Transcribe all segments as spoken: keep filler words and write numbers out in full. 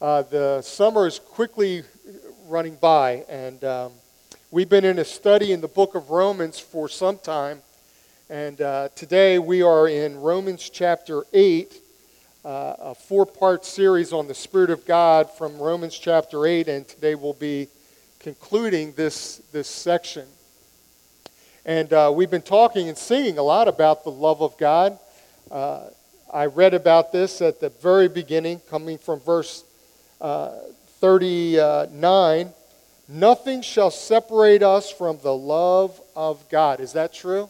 Uh, the summer is quickly running by, and um, we've been in a study in the book of Romans for some time, and uh, today we are in Romans chapter eight, uh, a four-part series on the Spirit of God from Romans chapter eight, and today we'll be concluding this, this section. And uh, we've been talking and singing a lot about the love of God. Uh, I read about this at the very beginning, coming from verse uh, thirty-nine. Nothing shall separate us from the love of God. Is that true?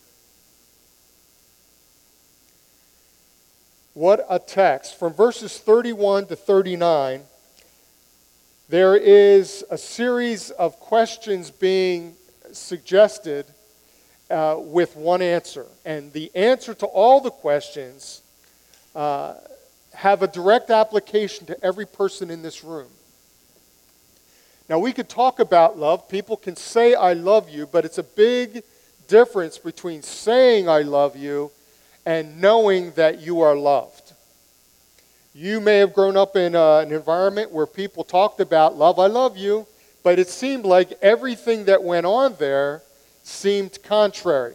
What a text. From verses thirty-one to thirty-nine, there is a series of questions being suggested uh, with one answer. And the answer to all the questions uh, have a direct application to every person in this room. Now, we could talk about love. People can say, I love you, but it's a big difference between saying I love you and knowing that you are loved. You may have grown up in uh, an environment where people talked about love, I love you, but it seemed like everything that went on there seemed contrary.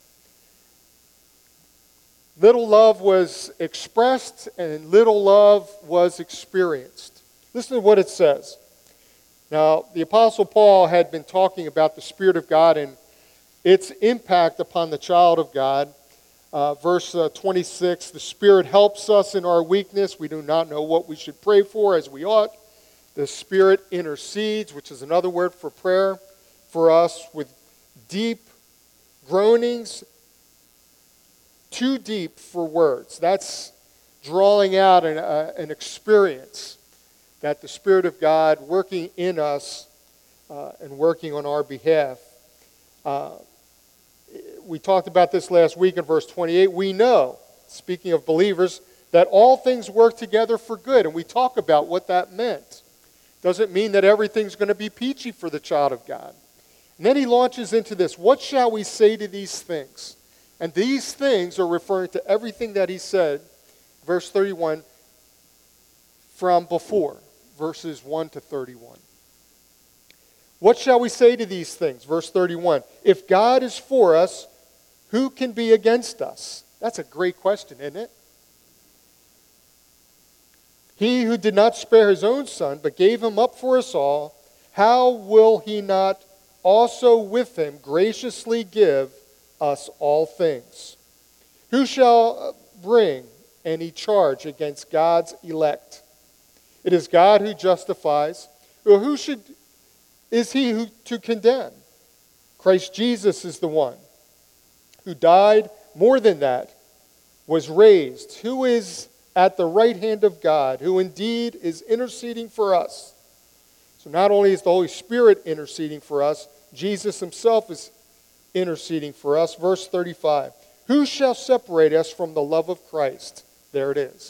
Little love was expressed and little love was experienced. Listen to what it says. Now, the Apostle Paul had been talking about the Spirit of God and its impact upon the child of God. Uh, verse uh, twenty-six, the Spirit helps us in our weakness. We do not know what we should pray for as we ought. The Spirit intercedes, which is another word for prayer, for us with deep groanings, too deep for words. That's drawing out an, uh, an experience that the Spirit of God working in us uh, and working on our behalf. Uh, we talked about this last week in verse twenty-eight. We know, speaking of believers, that all things work together for good. And we talk about what that meant. Doesn't mean that everything's going to be peachy for the child of God. And then he launches into this. What shall we say to these things? And these things are referring to everything that he said, verse thirty-one, from before. Verses one to thirty-one. What shall we say to these things? Verse thirty-one. If God is for us, who can be against us? That's a great question, isn't it? He who did not spare his own son, but gave him up for us all, how will he not also with him graciously give us all things? Who shall bring any charge against God's elect? It is God who justifies. Or who should is he who to condemn? Christ Jesus is the one who died, more than that, was raised, who is at the right hand of God, who indeed is interceding for us. So not only is the Holy Spirit interceding for us, Jesus himself is interceding for us. Verse thirty-five. Who shall separate us from the love of Christ? There it is.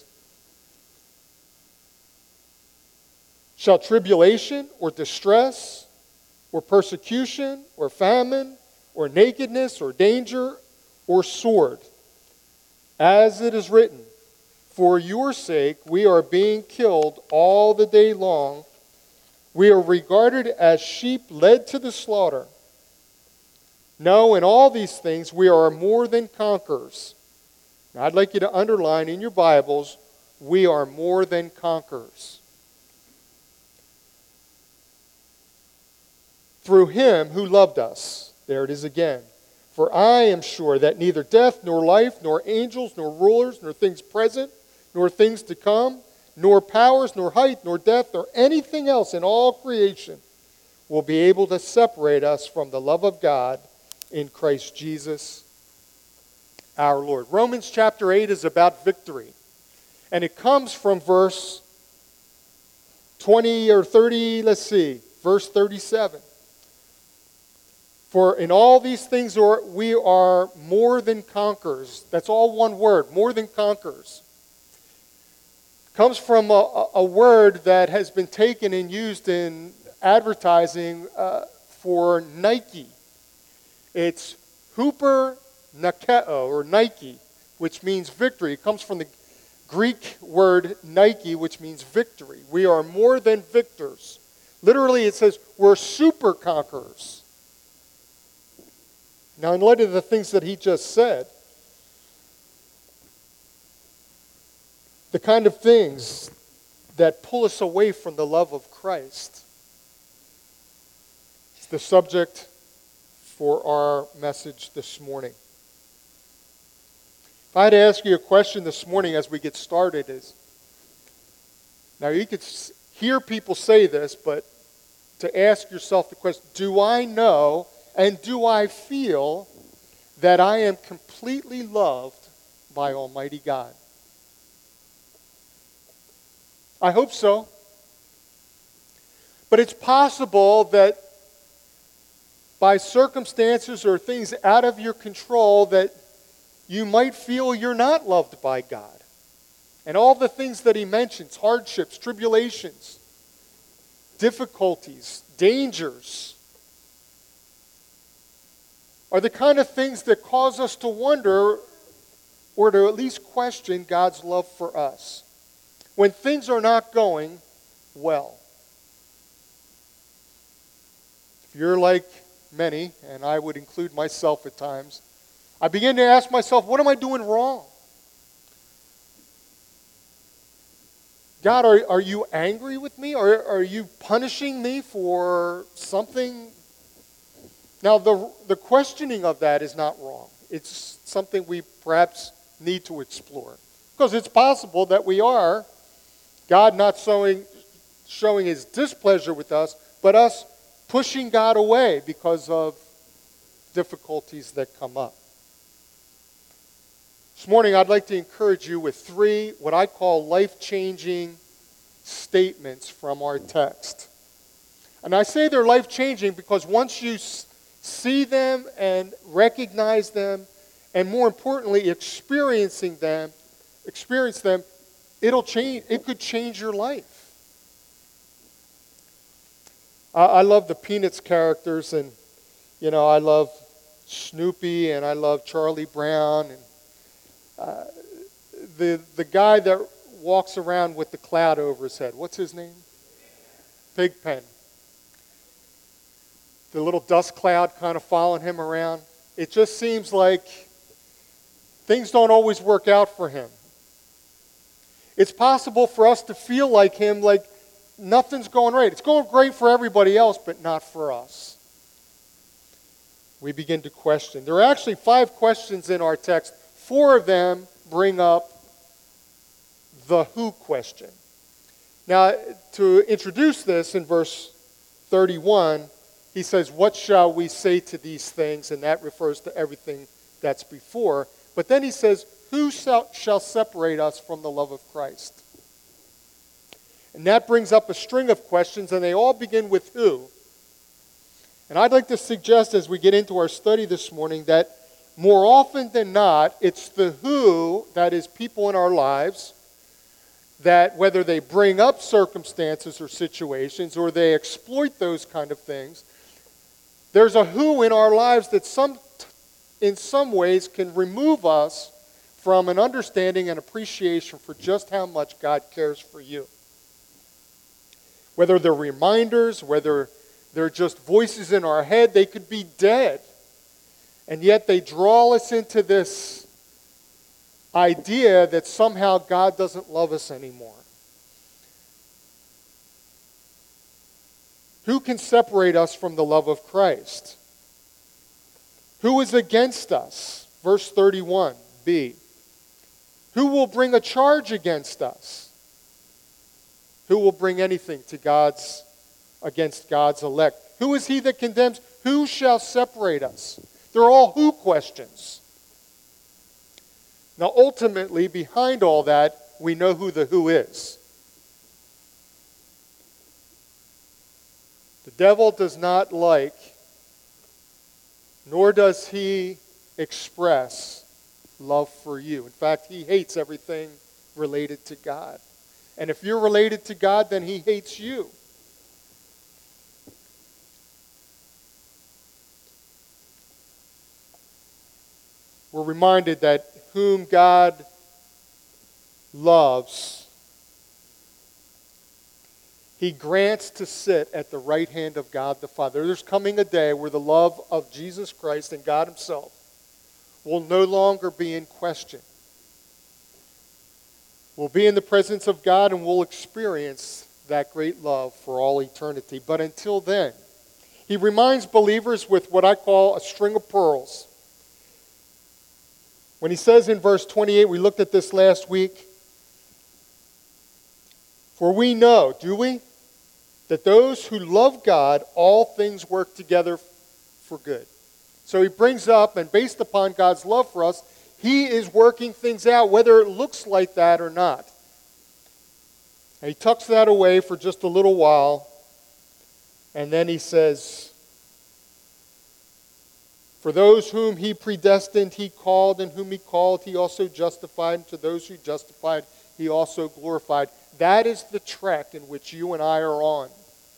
Shall tribulation or distress or persecution or famine or nakedness or danger or sword? As it is written, for your sake we are being killed all the day long. We are regarded as sheep led to the slaughter. No, in all these things we are more than conquerors. Now, I'd like you to underline in your Bibles, we are more than conquerors. Through him who loved us. There it is again. For I am sure that neither death, nor life, nor angels, nor rulers, nor things present, nor things to come, nor powers, nor height, nor depth, nor anything else in all creation will be able to separate us from the love of God in Christ Jesus our Lord. Romans chapter eight is about victory. And it comes from verse twenty or thirty, let's see, verse thirty-seven. For in all these things we are more than conquerors. That's all one word, more than conquerors. Comes from a, a word that has been taken and used in advertising uh, for Nike. It's Hooper Nakeo, or Nike, which means victory. It comes from the, Greek word Nike, which means victory. We are more than victors. Literally, it says we're super conquerors. Now, in light of the things that he just said, the kind of things that pull us away from the love of Christ is the subject for our message this morning. If I had to ask you a question this morning as we get started is, now you could hear people say this, but to ask yourself the question, do I know and do I feel that I am completely loved by Almighty God? I hope so. But it's possible that by circumstances or things out of your control that you might feel you're not loved by God. And all the things that he mentions, hardships, tribulations, difficulties, dangers, are the kind of things that cause us to wonder or to at least question God's love for us when things are not going well. If you're like many, and I would include myself at times, I begin to ask myself, what am I doing wrong? God, are, are you angry with me? Or are you punishing me for something? Now, the, the questioning of that is not wrong. It's something we perhaps need to explore. Because it's possible that we are, God not showing, showing his displeasure with us, but us pushing God away because of difficulties that come up. This morning, I'd like to encourage you with three, what I call life-changing statements from our text. And I say they're life-changing because once you see them and recognize them, and more importantly, experiencing them, experience them, it'll change. It could change your life. I, I love the Peanuts characters, and you know, I love Snoopy, and I love Charlie Brown, and uh, the the guy that walks around with the cloud over his head. What's his name? Pigpen. The little dust cloud kind of following him around. It just seems like things don't always work out for him. It's possible for us to feel like him, like nothing's going right. It's going great for everybody else, but not for us. We begin to question. There are actually five questions in our text. Four of them bring up the who question. Now, to introduce this in verse thirty-one, he says, what shall we say to these things? And that refers to everything that's before. But then he says, who shall, shall separate us from the love of Christ? And that brings up a string of questions, and they all begin with who. And I'd like to suggest as we get into our study this morning that more often than not, it's the who, that is people in our lives, that whether they bring up circumstances or situations or they exploit those kind of things, there's a who in our lives that some, in some ways can remove us from an understanding and appreciation for just how much God cares for you. Whether they're reminders, whether they're just voices in our head, they could be dead. And yet they draw us into this idea that somehow God doesn't love us anymore. Who can separate us from the love of Christ? Who is against us? Verse thirty-one, B. Who will bring a charge against us? Who will bring anything to God's against God's elect? Who is he that condemns? Who shall separate us? They're all who questions. Now, ultimately, behind all that, we know who the who is. The devil does not like, nor does he express love for you. In fact, he hates everything related to God. And if you're related to God, then he hates you. We're reminded that whom God loves, he grants to sit at the right hand of God the Father. There's coming a day where the love of Jesus Christ and God himself will no longer be in question. We'll be in the presence of God and we'll experience that great love for all eternity. But until then, he reminds believers with what I call a string of pearls. When he says in verse twenty-eight, we looked at this last week, for we know, do we, that those who love God, all things work together for good. So he brings up, and based upon God's love for us, he is working things out, whether it looks like that or not. And he tucks that away for just a little while, and then he says, for those whom he predestined, he called, and whom he called, he also justified, and to those who justified, he also glorified. That is the track in which you and I are on.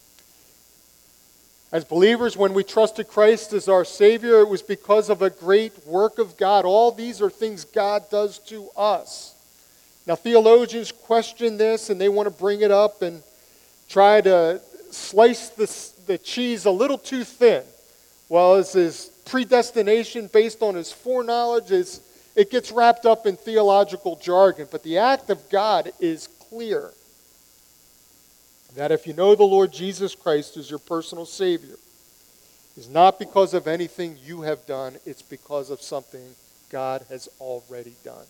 As believers, when we trusted Christ as our Savior, it was because of a great work of God. All these are things God does to us. Now, theologians question this, and they want to bring it up and try to slice the, the cheese a little too thin. Well, is his predestination based on his foreknowledge? Is, it gets wrapped up in theological jargon, but the act of God is clear. That if you know the Lord Jesus Christ as your personal Savior, it's not because of anything you have done, it's because of something God has already done.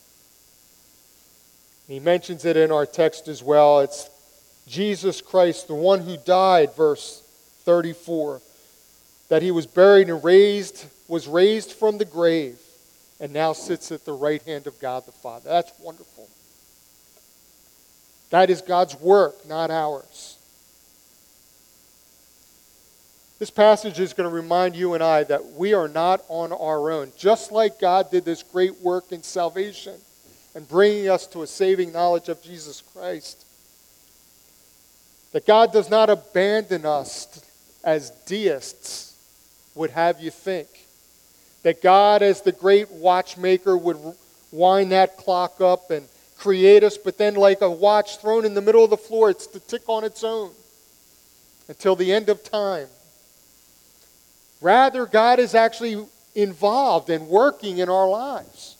He mentions it in our text as well. It's Jesus Christ, the one who died, verse thirty-four, that he was buried and raised, was raised from the grave, and now sits at the right hand of God the Father. That's wonderful. That is God's work, not ours. This passage is going to remind you and I that we are not on our own. Just like God did this great work in salvation and bringing us to a saving knowledge of Jesus Christ, that God does not abandon us as deists would have you think. That God, as the great watchmaker, would wind that clock up and create us, but then like a watch thrown in the middle of the floor, it's to tick on its own until the end of time. Rather, God is actually involved and working in our lives.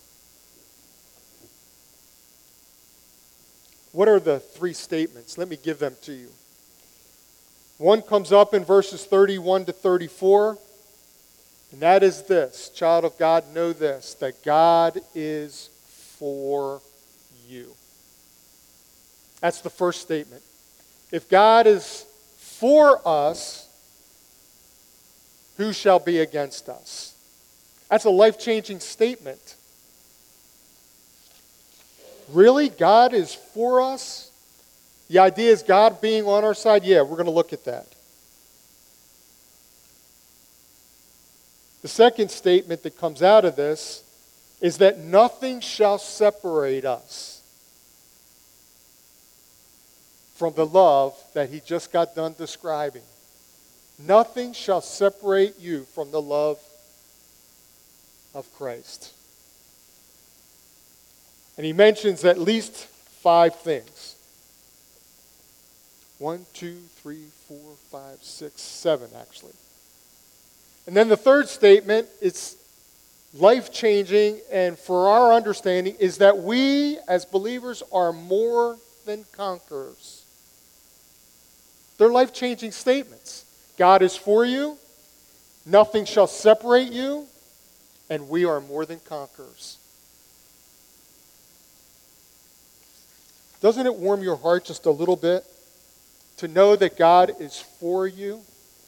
What are the three statements? Let me give them to you. One comes up in verses thirty-one to thirty-four, and that is this. Child of God, know this, that God is for you. That's the first statement. If God is for us, who shall be against us? That's a life-changing statement. Really? God is for us? The idea is God being on our side? Yeah, we're going to look at that. The second statement that comes out of this is that nothing shall separate us from the love that he just got done describing. Nothing shall separate you from the love of Christ. And he mentions at least five things. One, two, three, four, five, six, seven, actually. And then the third statement, it's life-changing, and for our understanding, is that we, as believers, are more than conquerors. They're life-changing statements. God is for you, nothing shall separate you, and we are more than conquerors. Doesn't it warm your heart just a little bit to know that God is for you?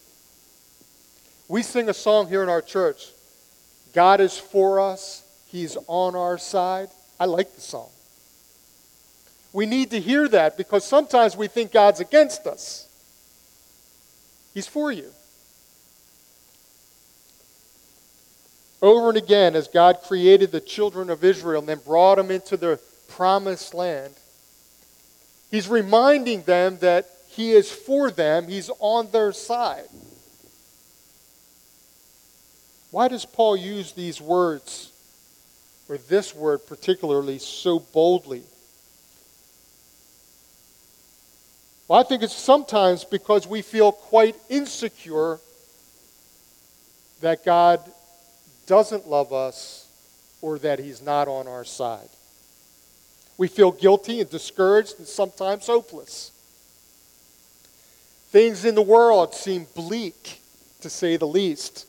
We sing a song here in our church, God is for us, he's on our side. I like the song. We need to hear that because sometimes we think God's against us. He's for you. Over and again, as God created the children of Israel and then brought them into the promised land, he's reminding them that he is for them. He's on their side. Why does Paul use these words, or this word particularly, so boldly? Well, I think it's sometimes because we feel quite insecure that God doesn't love us or that he's not on our side. We feel guilty and discouraged and sometimes hopeless. Things in the world seem bleak, to say the least.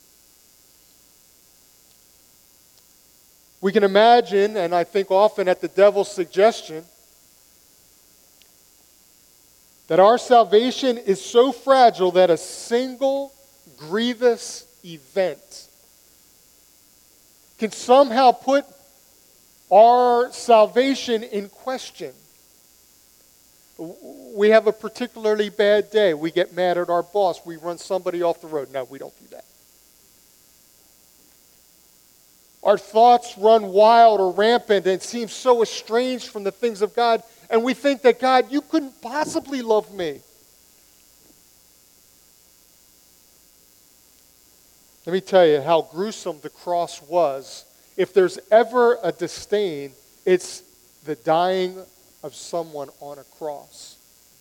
We can imagine, and I think often at the devil's suggestion, that our salvation is so fragile that a single grievous event can somehow put our salvation in question. We have a particularly bad day. We get mad at our boss. We run somebody off the road. No, we don't do that. Our thoughts run wild or rampant and seem so estranged from the things of God. And we think that, God, you couldn't possibly love me. Let me tell you how gruesome the cross was. If there's ever a disdain, it's the dying of someone on a cross.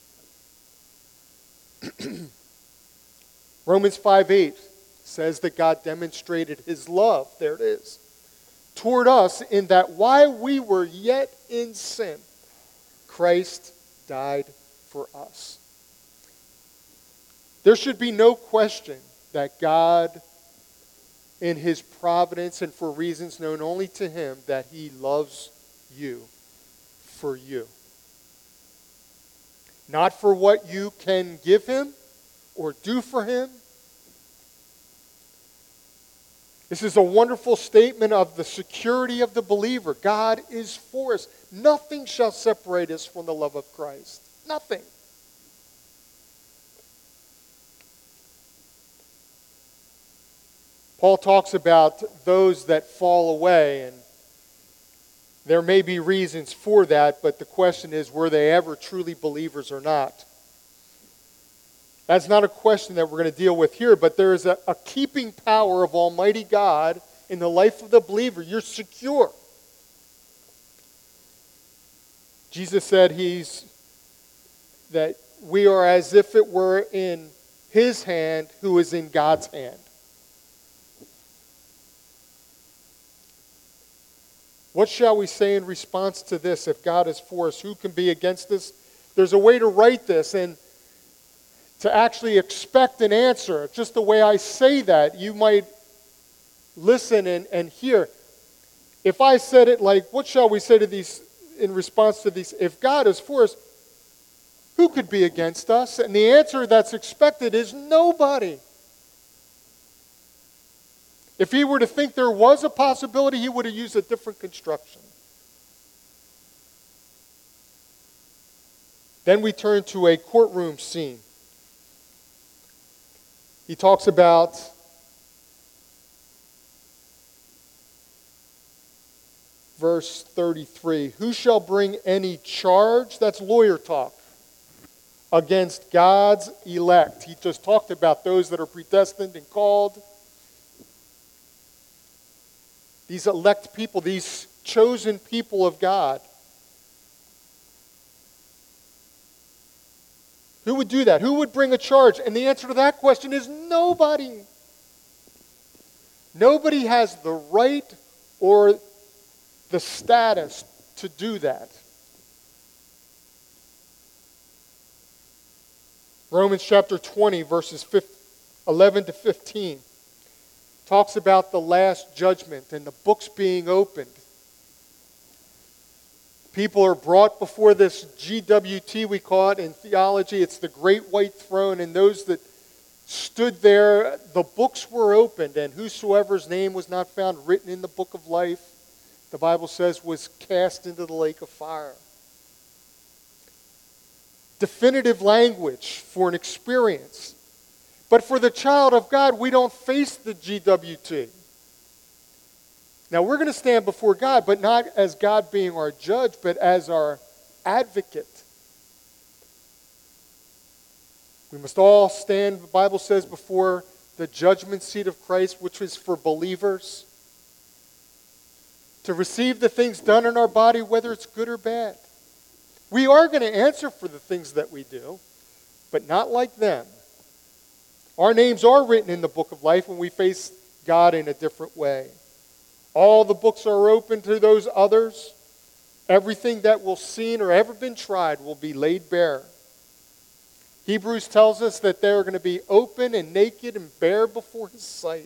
Romans five eight says that God demonstrated his love, there it is, toward us in that while we were yet in sin, Christ died for us. There should be no question that God, in his providence and for reasons known only to him, that he loves you for you. Not for what you can give him or do for him. This is a wonderful statement of the security of the believer. God is for us. Nothing shall separate us from the love of Christ. Nothing. Paul talks about those that fall away, and there may be reasons for that, but the question is, were they ever truly believers or not? That's not a question that we're going to deal with here, but there is a, a keeping power of Almighty God in the life of the believer. You're secure. Jesus said he's that we are as if it were in his hand who is in God's hand. What shall we say in response to this? If God is for us, who can be against us? There's a way to write this and to actually expect an answer. Just the way I say that, you might listen and, and hear. If I said it like, what shall we say to these in response to these? If God is for us, who could be against us? And the answer that's expected is nobody. If he were to think there was a possibility, he would have used a different construction. Then we turn to a courtroom scene. He talks about verse thirty-three. Who shall bring any charge? That's lawyer talk. Against God's elect. He just talked about those that are predestined and called. These elect people, these chosen people of God. Who would do that? Who would bring a charge? And the answer to that question is nobody. Nobody has the right or the status to do that. Romans chapter twenty, verses eleven to fifteen. Talks about the last judgment and the books being opened. People are brought before this G W T, we call it in theology. It's the great white throne, and those that stood there, the books were opened, and whosoever's name was not found written in the book of life, the Bible says, was cast into the lake of fire. Definitive language for an experience. But for the child of God, we don't face the G W T. Now, we're going to stand before God, but not as God being our judge, but as our advocate. We must all stand, the Bible says, before the judgment seat of Christ, which is for believers, to receive the things done in our body, whether it's good or bad. We are going to answer for the things that we do. but not like them. Our names are written in the book of life when we face God in a different way. All the books are open to those others. Everything that will seen or ever been tried will be laid bare. Hebrews tells us that they're going to be open and naked and bare before his sight.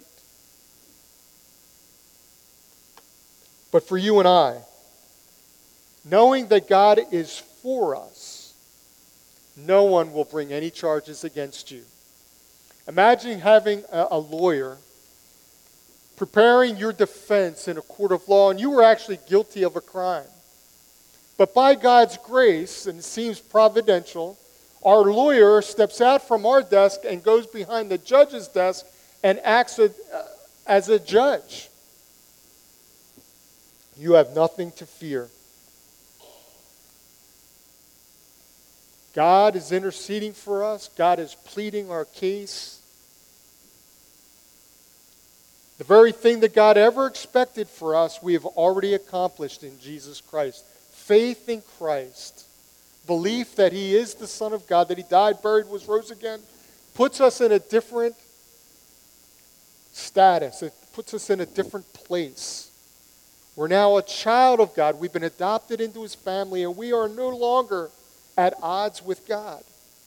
But for you and I, knowing that God is for us, no one will bring any charges against you. Imagine having a, a lawyer preparing your defense in a court of law, and you were actually guilty of a crime. But by God's grace, and it seems providential, our lawyer steps out from our desk and goes behind the judge's desk and acts a, uh, as a judge. You have nothing to fear. God is interceding for us. God is pleading our case. The very thing that God ever expected for us, we have already accomplished in Jesus Christ. Faith in Christ, belief that he is the Son of God, that he died, buried, was rose again, puts us in a different status. It puts us in a different place. We're now a child of God. We've been adopted into his family, and we are no longer at odds with God.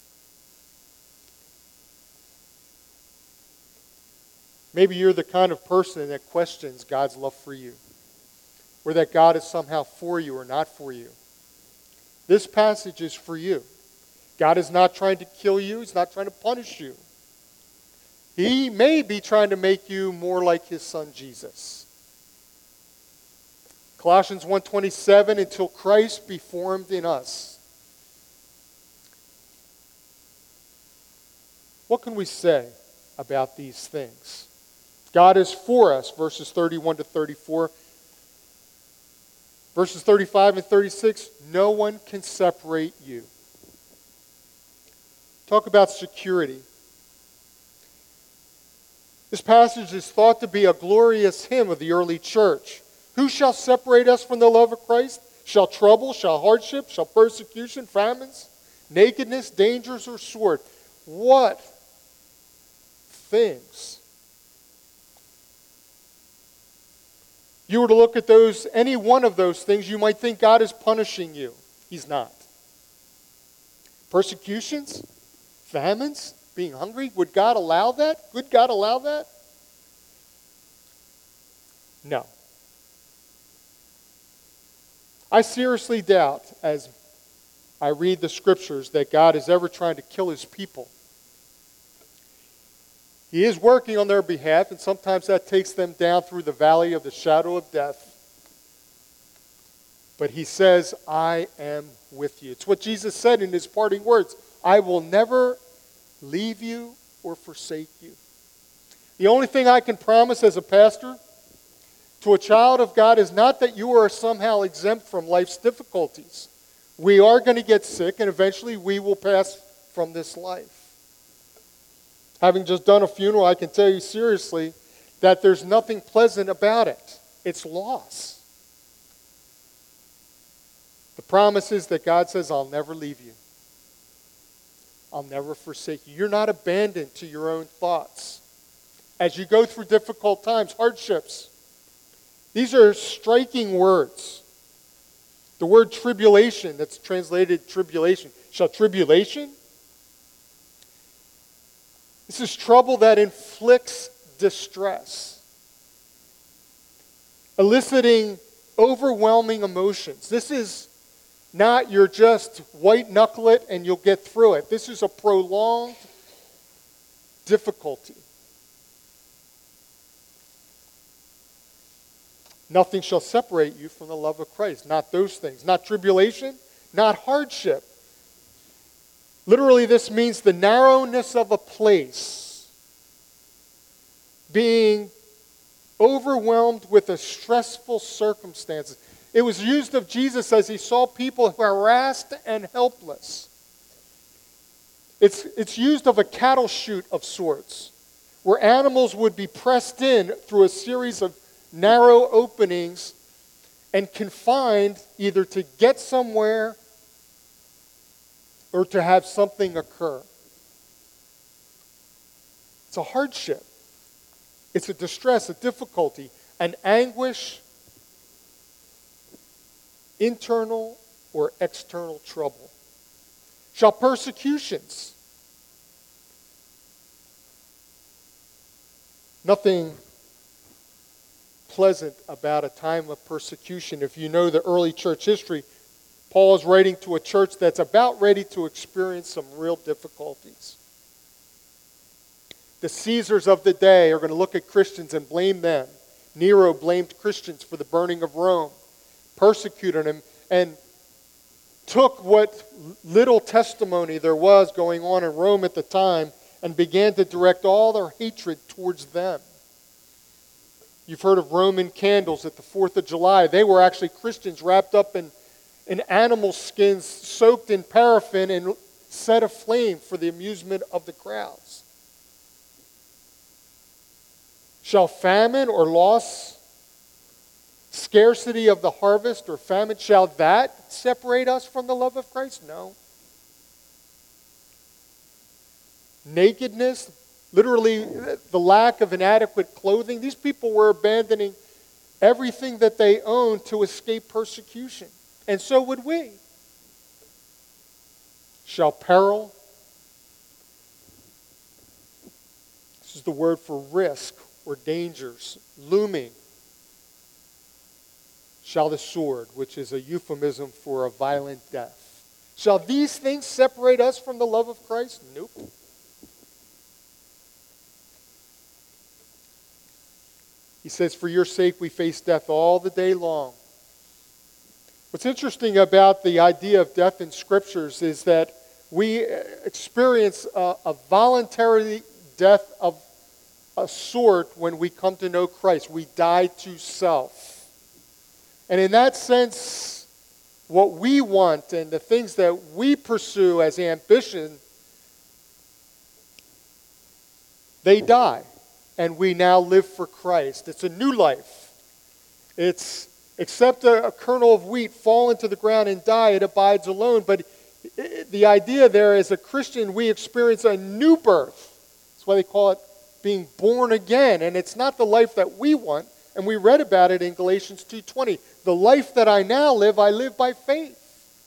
Maybe you're the kind of person that questions God's love for you, or that God is somehow for you or not for you. This passage is for you. God is not trying to kill you. He's not trying to punish you. He may be trying to make you more like his son Jesus. Colossians one twenty-seven, until Christ be formed in us. What can we say about these things? God is for us, verses thirty-one to thirty-four. Verses thirty-five and thirty-six, no one can separate you. Talk about security. This passage is thought to be a glorious hymn of the early church. Who shall separate us from the love of Christ? Shall trouble, shall hardship, shall persecution, famines, nakedness, dangers, or sword? What things? You were to look at those, any one of those things, you might think God is punishing you. He's not. Persecutions? Famines? Being hungry? Would God allow that? Would God allow that? No. I seriously doubt, as I read the scriptures, that God is ever trying to kill his people. He is working on their behalf, and sometimes that takes them down through the valley of the shadow of death. But he says, I am with you. It's what Jesus said in his parting words. I will never leave you or forsake you. The only thing I can promise as a pastor to a child of God is not that you are somehow exempt from life's difficulties. We are going to get sick, and eventually we will pass from this life. Having just done a funeral, I can tell you seriously that there's nothing pleasant about it. It's loss. The promise is that God says, I'll never leave you. I'll never forsake you. You're not abandoned to your own thoughts. As you go through difficult times, hardships, these are striking words. The word tribulation, that's translated tribulation. Shall tribulation? This is trouble that inflicts distress, eliciting overwhelming emotions. This is not you're just white knuckle it and you'll get through it. This is a prolonged difficulty. Nothing shall separate you from the love of Christ. Not those things. Not tribulation, not hardship. Literally, this means the narrowness of a place, being overwhelmed with a stressful circumstances. It was used of Jesus as he saw people harassed and helpless. It's, it's used of a cattle chute of sorts, where animals would be pressed in through a series of narrow openings and confined either to get somewhere or to have something occur. It's a hardship. It's a distress, a difficulty, an anguish, internal or external trouble. Shall persecutions. Nothing pleasant about a time of persecution. If you know the early church history, Paul is writing to a church that's about ready to experience some real difficulties. The Caesars of the day are going to look at Christians and blame them. Nero blamed Christians for the burning of Rome, persecuted them, and took what little testimony there was going on in Rome at the time and began to direct all their hatred towards them. You've heard of Roman candles at the fourth of July. They were actually Christians wrapped up in, in animal skins soaked in paraffin and set aflame for the amusement of the crowds. Shall famine or loss, scarcity of the harvest or famine, shall that separate us from the love of Christ? No. Nakedness, literally the lack of inadequate clothing. These people were abandoning everything that they owned to escape persecution. And so would we. Shall peril. This is the word for risk or dangers looming. Shall the sword, which is a euphemism for a violent death. Shall these things separate us from the love of Christ? Nope. He says, for your sake we face death all the day long. What's interesting about the idea of death in Scriptures is that we experience a, a voluntary death of a sort when we come to know Christ. We die to self. And in that sense, what we want and the things that we pursue as ambition, they die. And we now live for Christ. It's a new life. It's, except a, a kernel of wheat fall into the ground and die, it abides alone. But it, the idea there, as a Christian, we experience a new birth. That's why they call it being born again. And it's not the life that we want. And we read about it in Galatians two twenty. The life that I now live, I live by faith.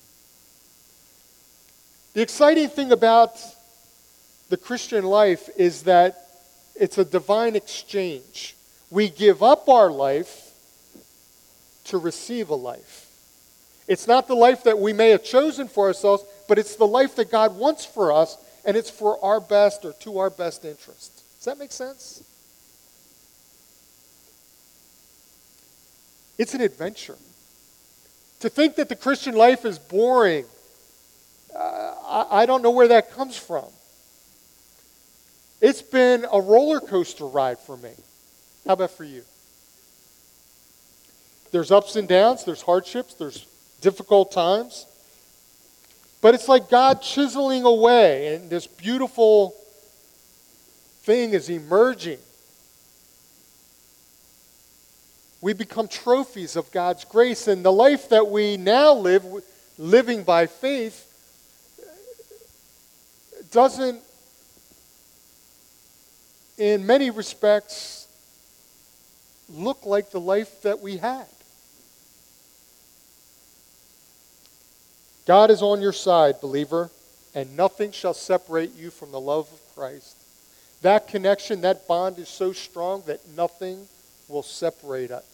The exciting thing about the Christian life is that it's a divine exchange. We give up our life to receive a life. It's not the life that we may have chosen for ourselves, but it's the life that God wants for us, and it's for our best or to our best interest. Does that make sense? It's an adventure. To think that the Christian life is boring, uh, I, I don't know where that comes from. It's been a roller coaster ride for me. How about for you? There's ups and downs, there's hardships, there's difficult times. But it's like God chiseling away, and this beautiful thing is emerging. We become trophies of God's grace, and the life that we now live, living by faith, doesn't, in many respects, look like the life that we had. God is on your side, believer, and nothing shall separate you from the love of Christ. That connection, that bond is so strong that nothing will separate us.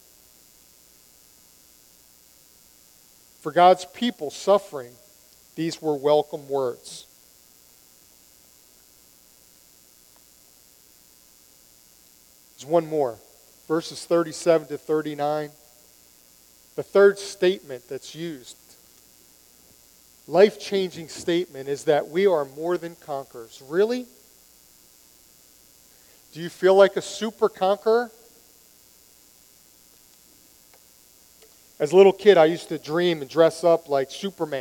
For God's people suffering, these were welcome words. There's one more. Verses thirty-seven to thirty-nine. The third statement that's used, life-changing statement, is that we are more than conquerors. Really? Do you feel like a super conqueror? As a little kid, I used to dream and dress up like Superman.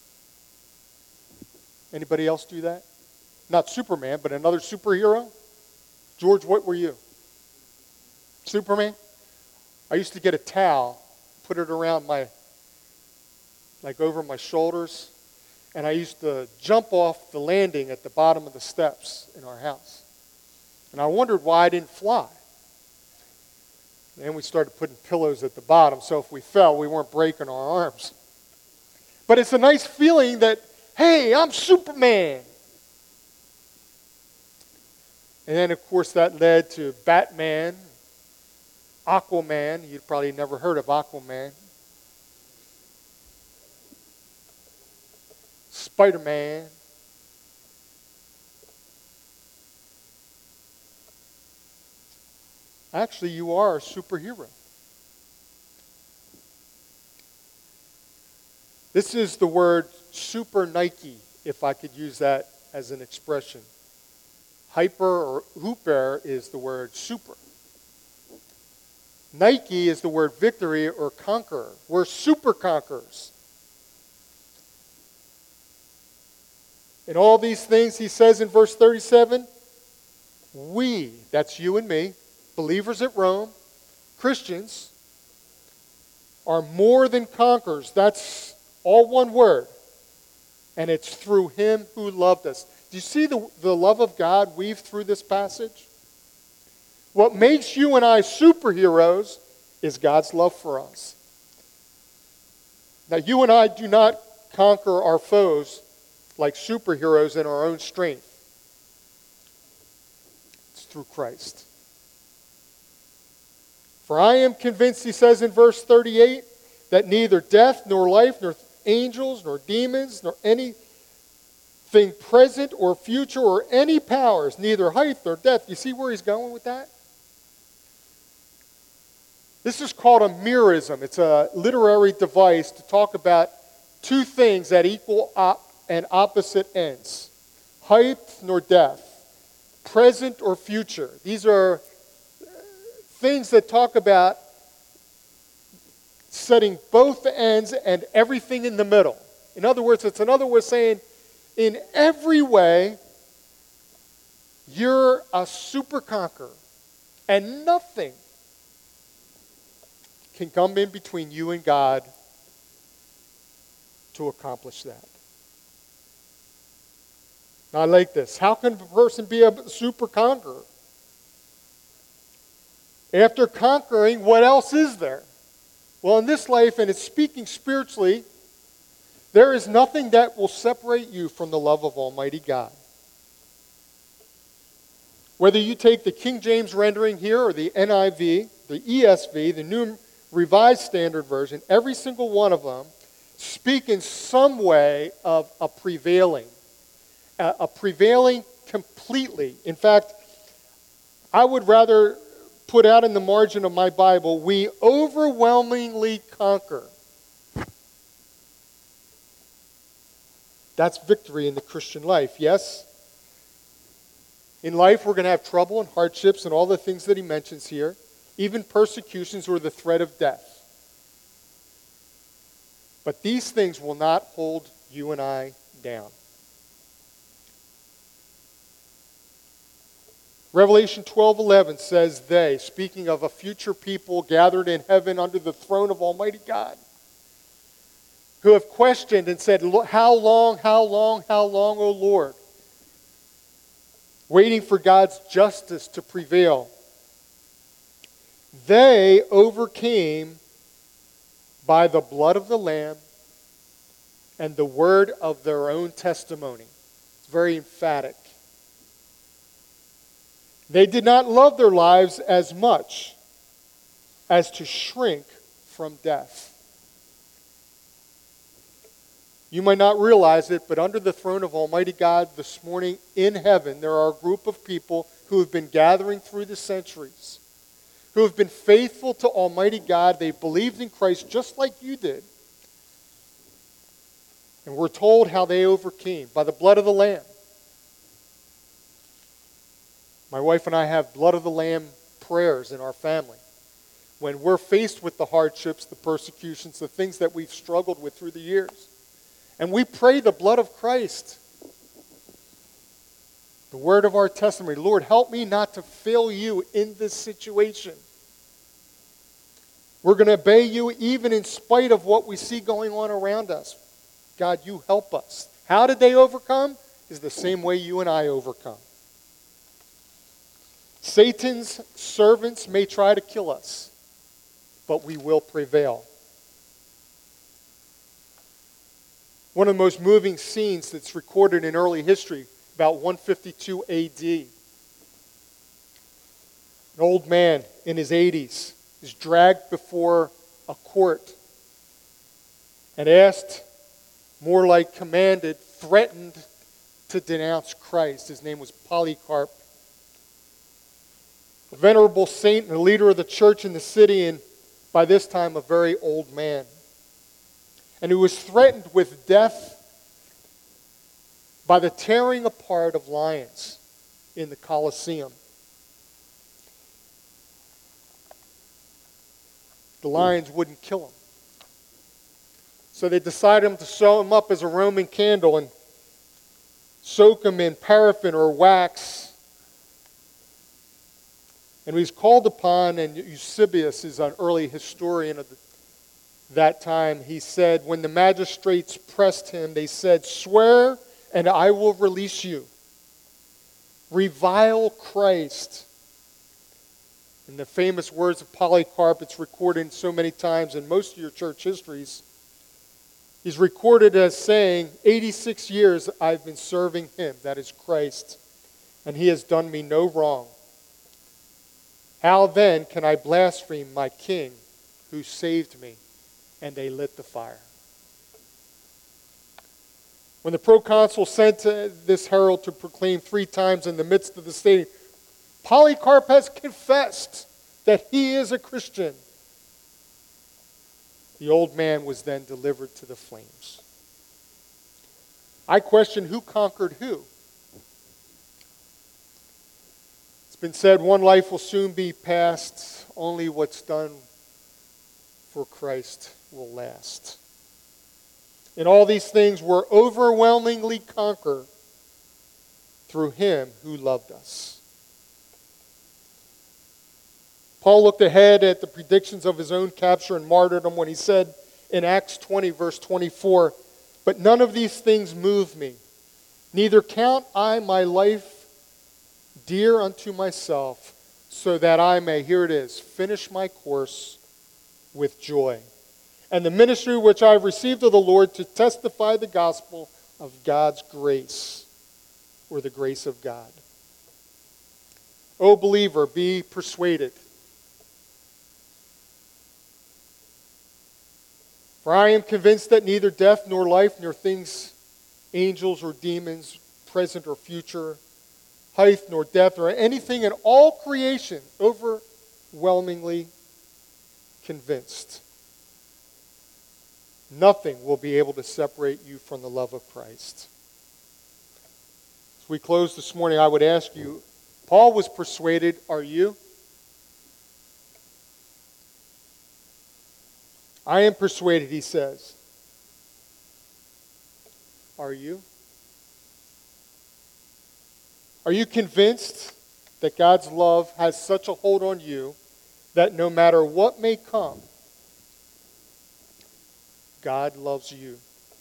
Anybody else do that? Not Superman, but another superhero? George, what were you? Superman? I used to get a towel, put it around my, like over my shoulders, and I used to jump off the landing at the bottom of the steps in our house. And I wondered why I didn't fly. Then we started putting pillows at the bottom, so if we fell, we weren't breaking our arms. But it's a nice feeling that, hey, I'm Superman. And then, of course, that led to Batman, Aquaman. You've probably never heard of Aquaman. Spider-Man. Actually, you are a superhero. This is the word super Nike, if I could use that as an expression. Hyper or huper is the word super. Nike is the word victory or conqueror. We're super conquerors. And all these things, he says in verse thirty-seven, we, that's you and me, believers at Rome, Christians, are more than conquerors. That's all one word. And it's through him who loved us. Do you see the, the love of God weaved through this passage? What makes you and I superheroes is God's love for us. Now, you and I do not conquer our foes like superheroes in our own strength. It's through Christ. For I am convinced, he says in verse thirty-eight, that neither death nor life, nor angels, nor demons, nor anything present or future, or any powers, neither height nor depth. You see where he's going with that? This is called a merism. It's a literary device to talk about two things that equal op- and opposite ends. Height nor depth. Present or future. These are things that talk about setting both ends and everything in the middle. In other words, it's another way of saying, in every way, you're a super conqueror. And nothing can come in between you and God to accomplish that. Now, I like this. How can a person be a super conqueror? After conquering, what else is there? Well, in this life, and it's speaking spiritually, there is nothing that will separate you from the love of Almighty God. Whether you take the King James rendering here or the N I V, the E S V, the New Revised Standard Version, every single one of them speak in some way of a prevailing. A, a prevailing completely. In fact, I would rather put out in the margin of my Bible, we overwhelmingly conquer. That's victory in the Christian life, yes? In life, we're going to have trouble and hardships and all the things that he mentions here, even persecutions or the threat of death. But these things will not hold you and I down. Revelation twelve eleven says they, speaking of a future people gathered in heaven under the throne of Almighty God, who have questioned and said, how long, how long, how long, O Lord? Waiting for God's justice to prevail. They overcame by the blood of the Lamb and the word of their own testimony. It's very emphatic. They did not love their lives as much as to shrink from death. You might not realize it, but under the throne of Almighty God this morning in heaven, there are a group of people who have been gathering through the centuries, who have been faithful to Almighty God. They believed in Christ just like you did. And we're told how they overcame by the blood of the Lamb. My wife and I have blood of the Lamb prayers in our family. When we're faced with the hardships, the persecutions, the things that we've struggled with through the years. And we pray the blood of Christ. The word of our testimony. Lord, help me not to fail you in this situation. We're going to obey you even in spite of what we see going on around us. God, you help us. How did they overcome? Is the same way you and I overcome. Satan's servants may try to kill us, but we will prevail. One of the most moving scenes that's recorded in early history, about one fifty-two A D. An old man in his eighties is dragged before a court and asked, more like commanded, threatened to denounce Christ. His name was Polycarp. A venerable saint and a leader of the church in the city, and by this time a very old man. And who was threatened with death by the tearing apart of lions in the Colosseum. The lions wouldn't kill him. So they decided to sew him up as a Roman candle and soak him in paraffin or wax. And he's called upon, and Eusebius is an early historian of the, that time. He said, when the magistrates pressed him, they said, "Swear, and I will release you. Revile Christ." In the famous words of Polycarp, it's recorded so many times in most of your church histories. He's recorded as saying, eighty-six years I've been serving him, that is Christ, and he has done me no wrong. How then can I blaspheme my king who saved me? And they lit the fire. When the proconsul sent this herald to proclaim three times in the midst of the stadium, Polycarp has confessed that he is a Christian. The old man was then delivered to the flames. I question who conquered who. It's been said one life will soon be past, only what's done for Christ will last. In all these things we're overwhelmingly conquered through him who loved us. Paul looked ahead at the predictions of his own capture and martyrdom when he said in Acts twenty, verse twenty-four, "But none of these things move me. Neither count I my life dear unto myself, so that I may," here it is, "finish my course with joy. And the ministry which I have received of the Lord to testify the gospel of God's grace," or the grace of God. O believer, be persuaded. For I am convinced that neither death nor life, nor things, angels or demons, present or future, height nor depth, or anything in all creation, overwhelmingly convinced, nothing will be able to separate you from the love of Christ. As we close this morning, I would ask you, Paul was persuaded, are you? I am persuaded, he says. Are you? Are you convinced that God's love has such a hold on you that no matter what may come, God loves you?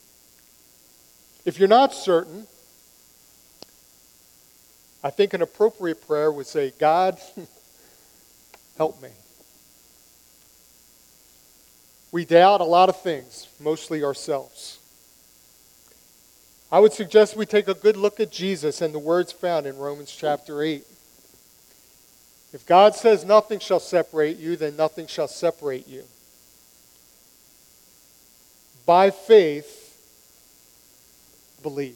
If you're not certain, I think an appropriate prayer would say, God, help me. We doubt a lot of things, mostly ourselves. I would suggest we take a good look at Jesus and the words found in Romans chapter eight. If God says nothing shall separate you, then nothing shall separate you. By faith, believe.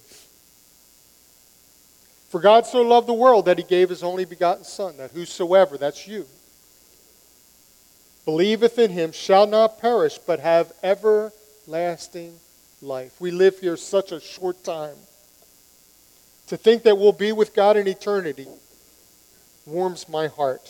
For God so loved the world that he gave his only begotten Son, that whosoever, that's you, believeth in him shall not perish, but have everlasting life. We live here such a short time. To think that we'll be with God in eternity warms my heart.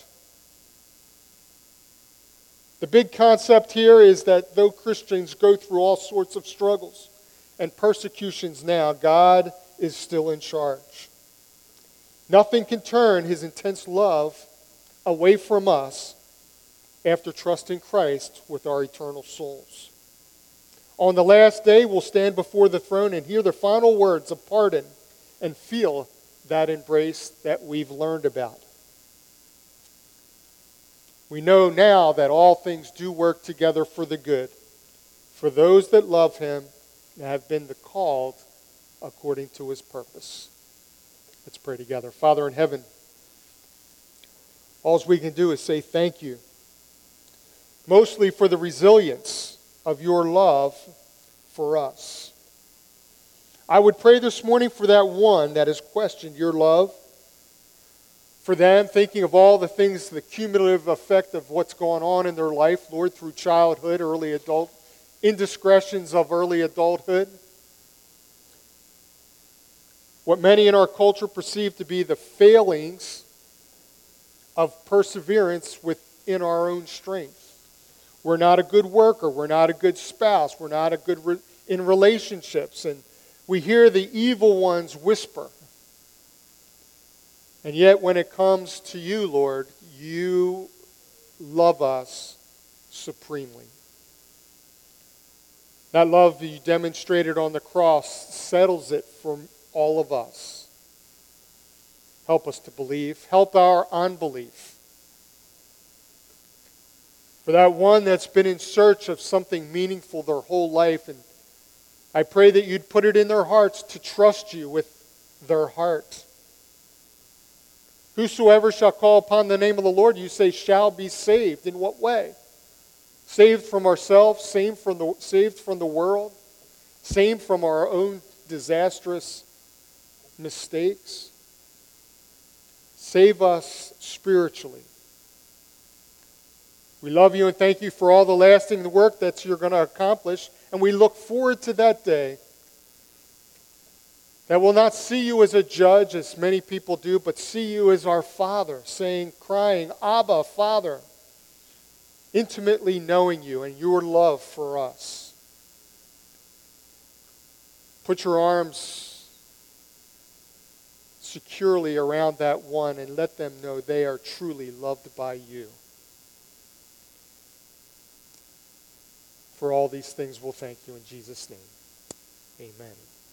The big concept here is that though Christians go through all sorts of struggles and persecutions now, God is still in charge. Nothing can turn his intense love away from us after trusting Christ with our eternal souls. On the last day, we'll stand before the throne and hear the final words of pardon and feel that embrace that we've learned about. We know now that all things do work together for the good, for those that love him and have been called according to his purpose. Let's pray together. Father in heaven, all we can do is say thank you, mostly for the resilience of your love for us. I would pray this morning for that one that has questioned your love, for them thinking of all the things, the cumulative effect of what's going on in their life, Lord, through childhood, early adult, indiscretions of early adulthood. What many in our culture perceive to be the failings of perseverance within our own strength. We're not a good worker. We're not a good spouse. We're not a good re- in relationships. And we hear the evil ones whisper. And yet when it comes to you, Lord, you love us supremely. That love that you demonstrated on the cross settles it for all of us. Help us to believe. Help our unbelief. For that one that's been in search of something meaningful their whole life, and I pray that you'd put it in their hearts to trust you with their heart. Whosoever shall call upon the name of the Lord, you say, shall be saved. In what way? Saved from ourselves, saved from the, saved from the world, saved from our own disastrous mistakes. Save us spiritually. We love you and thank you for all the lasting work that you're going to accomplish. And we look forward to that day that we'll not see you as a judge, as many people do, but see you as our Father, saying, crying, Abba, Father, intimately knowing you and your love for us. Put your arms securely around that one and let them know they are truly loved by you. For all these things, we'll thank you in Jesus' name. Amen.